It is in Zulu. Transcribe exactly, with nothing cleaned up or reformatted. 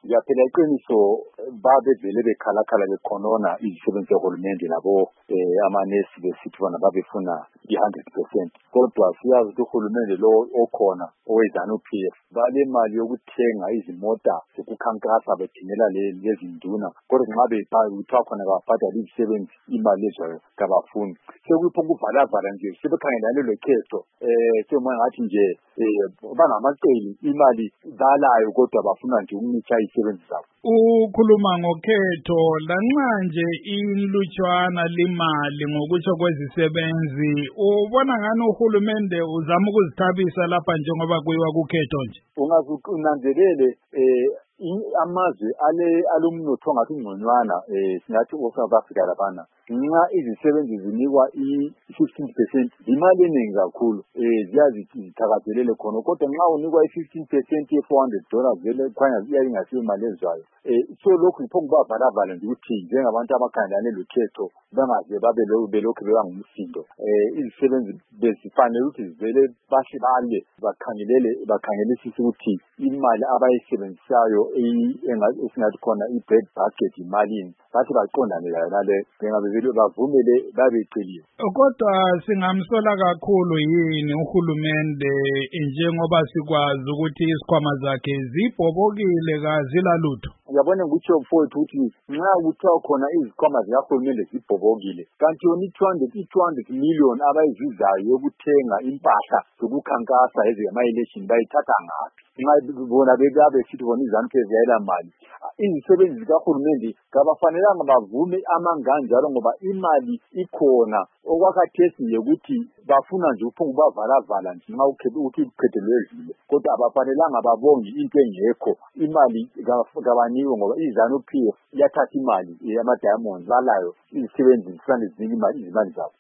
Yaphela iqiniso babe vele bekhalakhala bekhonona izisebenzi zohulumende labo eh amanesi besithi bona babefuna i-one hundred percent. Kodwa siyazi ukuthi uhulumende lo okhona owezanu P F bale mali yokuthenga izimota zokukhankasa bedinela lezi nduna. Kodwa nxa bethiwa khona kababhadala izisebenzi imali lezo kabafuni. Sekuyipho ukuvalavala nje sebekhangelane lokhetho eh semoya ngathi nje bangamaqeli imali balayo kodwa bafuna nje ukunitsha izisebenzi zabo. Ukhuluma ngokhetho lanxa nje inlutshwana limali ngokutsho kwezisebenzi, ubona ngani uhulumende uzama ukuzithabisa lapha njengoba kuyiwa kukhetho nje? Ungakunanzelele eh amazwe ale alumnotho ngathi ungconywana eh singathi uSouth Africa labana nxa izisebenzi zinikwa i-fifteen percent imali eningi kakhulu eh ziyazi zithakazelele khona, kodwa nxa unikwa i-fifteen percent ye-four hundred dollars vele khanya iyayi ngasiyo imali ezwayo. eh so lokhu yipho kubavalavala nje ukuthi njengabantu abakhangelane lokhetho bangaze babe belokhu bebangumsindo. eh izisebenzi bezifanele ukuthi zivele bahle bale bakhangelele bakhangelisisa ukuthi imali abayisebenzisayo esingathi khona i-bread basket imalini bathi baqondane layo nale njengabe vele bavumele babeceliwe. Kodwa singamsola kakhulu yini uhulumende njengoba sikwazi ukuthi isikhwama zakhe zibhobokile kazila lutho? Uyabona ngikutsho mfowethu ukuthi nxa kuthiwa khona izikhwama zikahulumende zibhobokile kanti yona i-two hundred million abayizuzayo yokuthenga impahla zokukhankasa ezama-election bayithatha ngaphi? Nxa bona bebabe sithi bona izanu P F ziyayela mali. Izisebenzi zikahulumende kabafanelanga bavume amanganjalo ngoba imali ikhona. Okwakhathesi nje ukuthi bafuna nje ukuphungubavalavala nje nxa ukhethe ukuthi ukhetho lwedlule, kodwa abafanelanga babonge into engekho. Imali kabanikwe ngoba izanu P F iyathatha imali yama-diamonds balayo izisebenzi zifanele zinika imali izimali zabo.